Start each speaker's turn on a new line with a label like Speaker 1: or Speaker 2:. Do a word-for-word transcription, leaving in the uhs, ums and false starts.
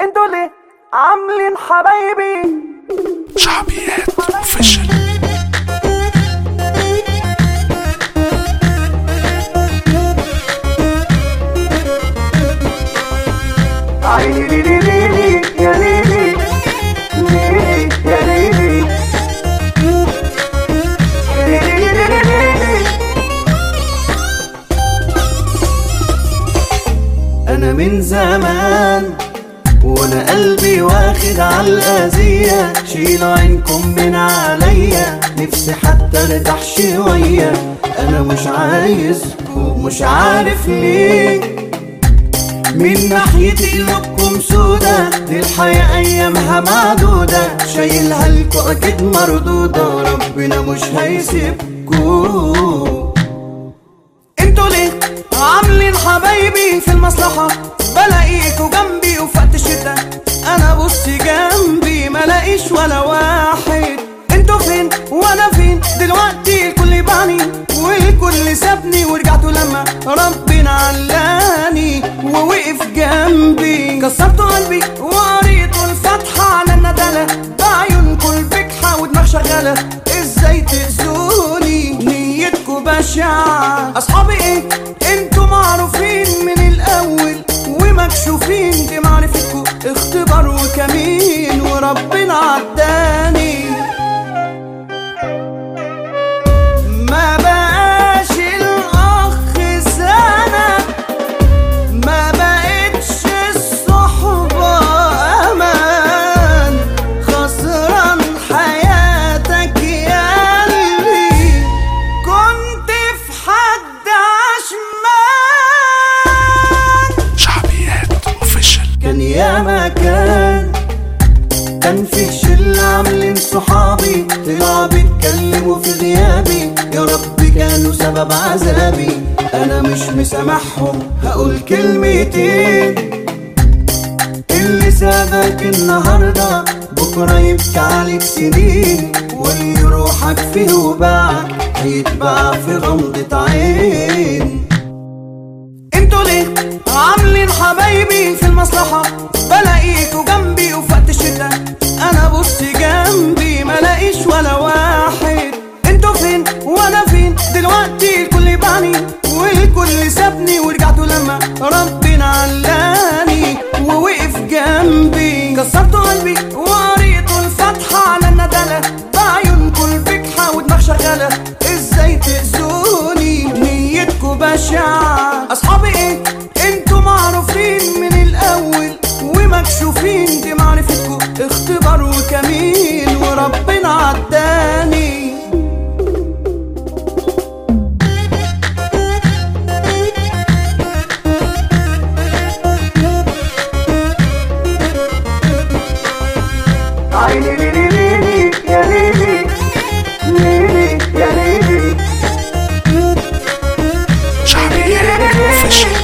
Speaker 1: انتوا ليه عاملين حبايبي
Speaker 2: شعبيات اوفيشال.
Speaker 1: عيني ليلي ليلي يا ليلي ليلي يا ليلي ليلي ليلي. انا من زمان وانا قلبي واخد عالأذية، شيلوا عينكم من عليا، نفسي حتى ارتاح شوية. انا مش عايز ومش عارف ليه من ناحيتي قلوبكم سودا، دي الحياة ايامها معدودة، شايلها لكوا اكيد مردودة، ربنا مش هيسيبكوا. انتوا ليه عاملين حبايبي في المصلحة، بلاقيكوا جنبي وفقت الشدة، انا بصي جنبي ملاقيش ولا واحد. انتوا فين وانا فين دلوقتي؟ الكل بعني والكل سابني، ورجعتوا لما ربنا علاني ووقف جنبي. كسرتوا قلبي وقريتوا الفتحة على الندالة، بعيونكوا البجحة ودماغ شغالة، ازاي تأذوني؟ نيتكوا بشعة. اصحابي ايه انتوا معروفين من الاول ومكشوفين، دي معرفتكوا اختبار وكمين وربنا عداني. ما بقاش الاخ سنة، ما بقتش الصحبة امان، خسران حياتك ياللي كنت في حد عشمان.
Speaker 2: شعبيات اوفيشال.
Speaker 1: كان يا مكان كان في شلة عاملين صحابي، طلعوا بيتكلموا في غيابي، يا رب كانوا سبب عذابي، انا مش مسامحهم هقول كلمتين. اللي سابك النهاردة بكرة يبكي عليك سنين، واللي روحك فيه وباعك هيتباع في غمضة عين. انتوا ليه عاملين حبايبي في المصلحة، بلاقيكوا جنبي وفقت الشدة، انا بصي جنبي ملاقيش ولا واحد. انتوا فين وانا فين دلوقتي؟ الكل بعني والكل سابني، ورجعتوا لما ربنا علاني ووقف جنبي. كسرتوا قلبي وقريتوا الفتحة على الندالة، بعيونكوا البجحة ودماغ شغالة، ازاي تأذوني؟ نيتكوا بشعة. اصحابي ايه انتوا معروفين من الاول ومكشوفين، دي معرفتكوا اختبار وكمين وربنا عداني. عيني ليلي ليلي يا ليلي ليلي يا ليلي.
Speaker 2: شعبيات اوفيشال.